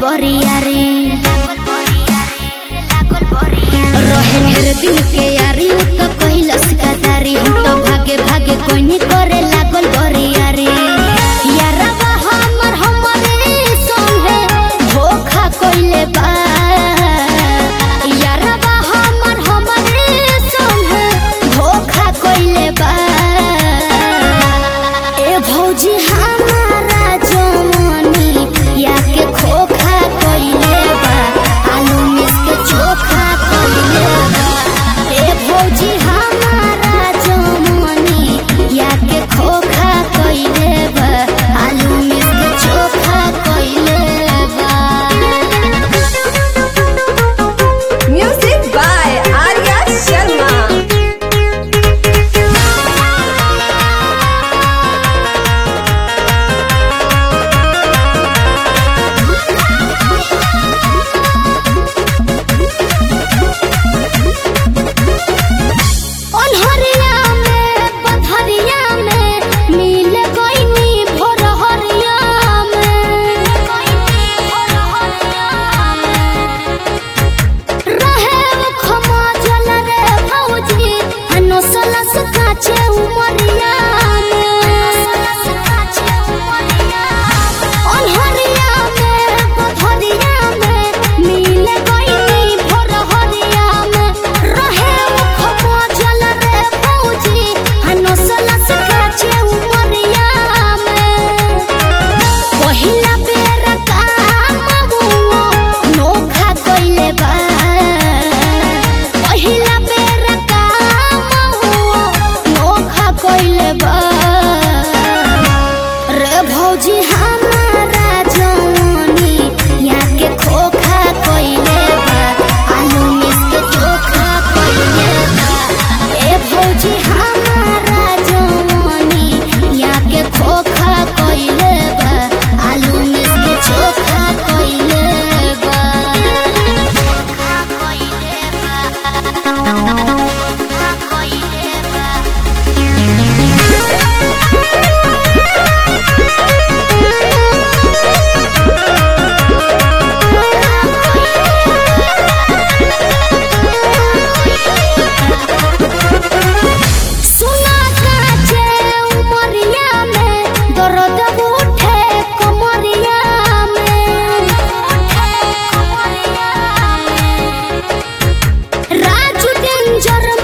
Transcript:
बरियारी रहे ढेर दिन के यारी तो कहिलस गदारी हम तो भागे भागे कोई नहीं करे लागल बरियारी यारबा हमर हमरे संगे धोखा कइले बा यारबा हमर हमरे संगे धोखा कइले बा ए भौजी हमारा जवानी या के खोखा कइले बा आलू मिस के चोखा कइले बा ए भौजी हमारा जवानी या के खोखा कइले बा आलू मिस के चोखा कइले बा। Music by Arya Sharma. अनहरिया में पथरिया में मिल गइनी भोरहरिया में रहे खमा जल रे भौजी हनसलस काचे उमरिया अनहरिया में पथरिया में मिल गइनी भोरहरिया में रहे खमा जल रे भौजी हनसलस काचे उमरिया में पहिला बेर काम नोखा कइले बा पहिला बेर काम नोखा कइले बा रे भौजी हमारा जवानी या के खोखा कइले बा आलू मिस के चोखा कइले बा ए भौजी हमारा जवानी या के खोखा कइले बा आलू मिस के चोखा कइले बा चोखा कइले सुना काचे उमरिया में दर्द उठे कमरिया में राजू डेंजर